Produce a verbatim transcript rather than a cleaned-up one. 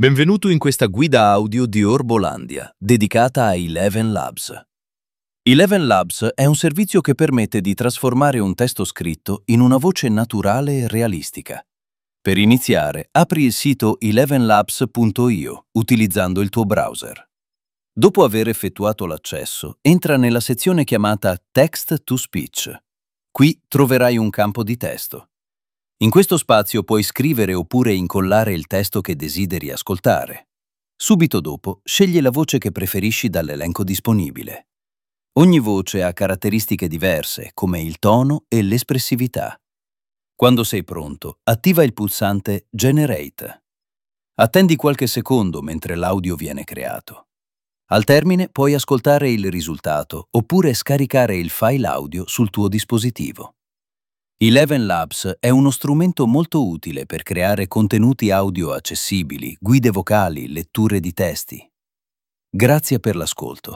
Benvenuto in questa guida audio di Orbolandia, dedicata a Eleven Labs. Eleven Labs è un servizio che permette di trasformare un testo scritto in una voce naturale e realistica. Per iniziare, apri il sito eleven labs punto io utilizzando il tuo browser. Dopo aver effettuato l'accesso, entra nella sezione chiamata Text to Speech. Qui troverai un campo di testo. In questo spazio puoi scrivere oppure incollare il testo che desideri ascoltare. Subito dopo, scegli la voce che preferisci dall'elenco disponibile. Ogni voce ha caratteristiche diverse, come il tono e l'espressività. Quando sei pronto, attiva il pulsante Generate. Attendi qualche secondo mentre l'audio viene creato. Al termine puoi ascoltare il risultato oppure scaricare il file audio sul tuo dispositivo. Eleven Labs è uno strumento molto utile per creare contenuti audio accessibili, guide vocali, letture di testi. Grazie per l'ascolto.